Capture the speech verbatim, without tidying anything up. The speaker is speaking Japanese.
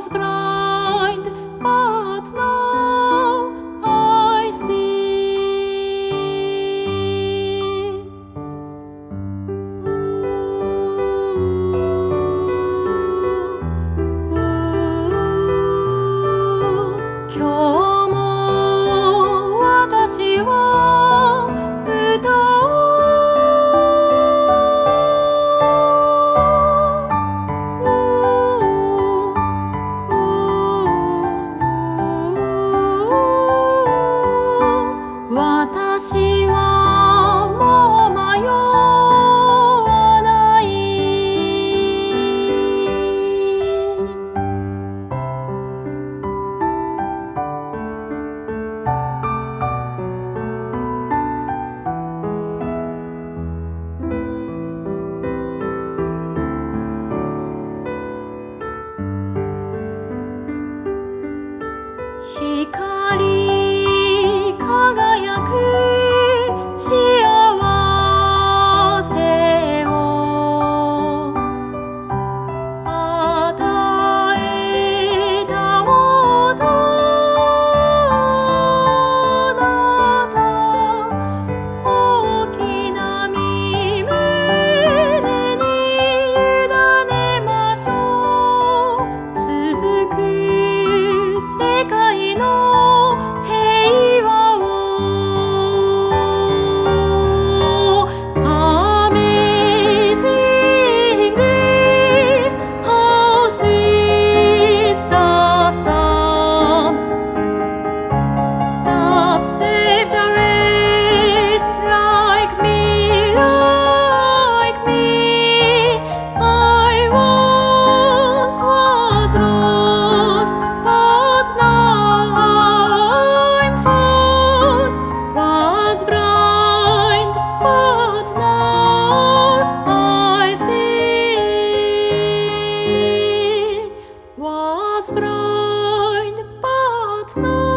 was blind, but now I see. Ooh, ooh, 今日も私は歌おう。私はもう迷わない。光輝く幸せを与えたもとあなた大きな身胸に委ねましょう。続く世界の平和を Amazing grace, how sweet the sound that saved a wretch like me, like me. I once was lost, but now I'm found. Was blind, but now I see. Was blind, but now